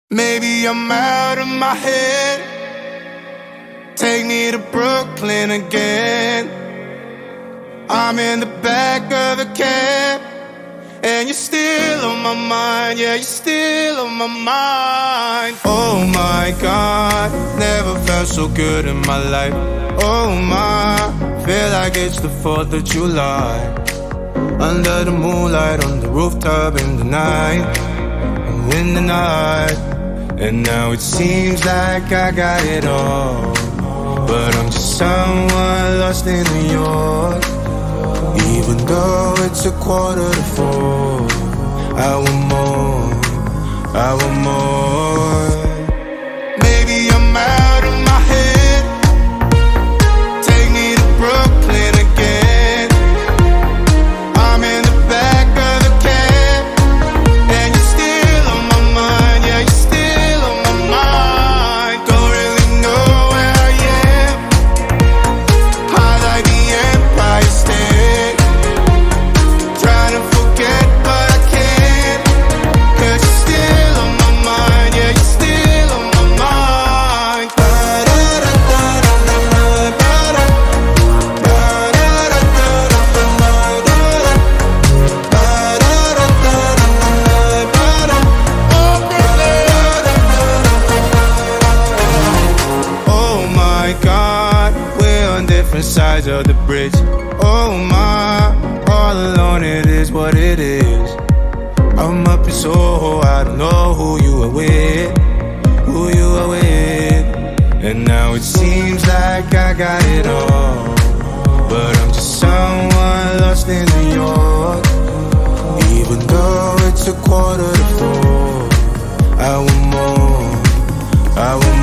Maybe I'm out of my head. Take me to Brooklyn again. I'm in the back of a cab, and you're still on my mind. Yeah, you're still on my mind. Oh my God, never felt so good in my life. Oh my, feel like it's the 4th of July. Under the moonlight, on the rooftop in the night, in the night. And now it seems like I got it all, but I'm just someone lost in New York. Even though it's 3:45, I want more, I want more. Maybe I'm out of my head. Take me to Brooklyn again. I'm in the back of the cab, and you're still on my mind. Yeah, you're still on my mind. Don't really know where I am. High like the Empire State. Trying to forget, but I can't. 'Cause you're still on my mind. Yeah, you're still on my mind. Oh my God, we're on different sides of the bridge. Oh my, all alone it is what it is. I'm up in Soho, I don't know who you are with, who you are with. And now it seems like I got it all, but I'm just someone lost in New York. Even though it's 3:45, I want more, I want more.